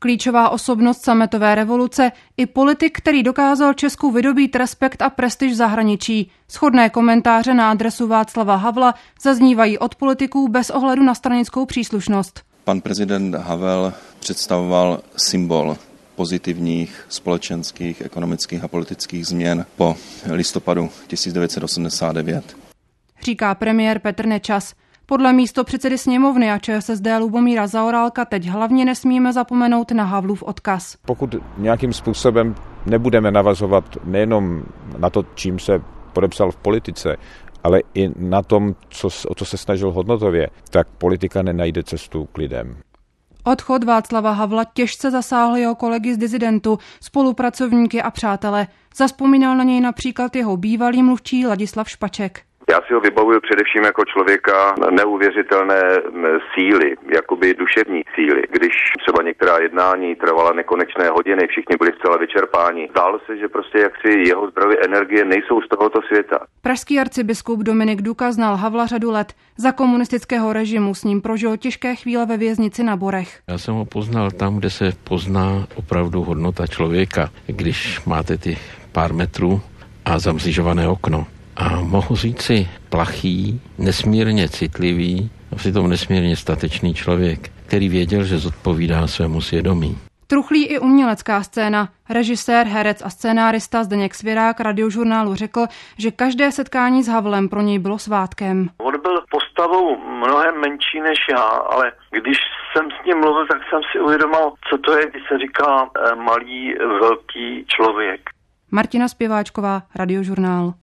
Klíčová osobnost sametové revoluce i politik, který dokázal Česku vydobít respekt a prestiž v zahraničí. Shodné komentáře na adresu Václava Havla zaznívají od politiků bez ohledu na stranickou příslušnost. Pan prezident Havel představoval symbol pozitivních společenských, ekonomických a politických změn po listopadu 1989. Říká premiér Petr Nečas. Podle místopředsedy sněmovny a ČSSD Lubomíra Zaorálka teď hlavně nesmíme zapomenout na Havlův odkaz. Pokud nějakým způsobem nebudeme navazovat nejenom na to, čím se podepsal v politice, ale i na tom, o co se snažil hodnotově, tak politika nenajde cestu k lidem. Odchod Václava Havla těžce zasáhl jeho kolegy z disidentu, spolupracovníky a přátele. Zavzpomínal na něj například jeho bývalý mluvčí Ladislav Špaček. Já si ho vybavuju především jako člověka neuvěřitelné síly, jakoby duševní síly. Když třeba některá jednání trvala nekonečné hodiny, všichni byli zcela vyčerpáni. Zdálo se, že prostě jaksi jeho zdroje energie nejsou z tohoto světa. Pražský arcibiskup Dominik Duka znal Havla řadu let. Za komunistického režimu s ním prožil těžké chvíle ve věznici na Borech. Já jsem ho poznal tam, kde se pozná opravdu hodnota člověka, když máte ty pár metrů a zamzižované okno. A mohu říci plachý, nesmírně citlivý a přitom nesmírně statečný člověk, který věděl, že zodpovídá svému svědomí. Truchlí i umělecká scéna. Režisér, herec a scénárista Zdeněk Svěrák Radiožurnálu řekl, že každé setkání s Havlem pro něj bylo svátkem. On byl postavou mnohem menší než já, ale když jsem s ním mluvil, tak jsem si uvědomil, co to je, když se říká malý, velký člověk. Martina Zpěváčková, Radiožurnál.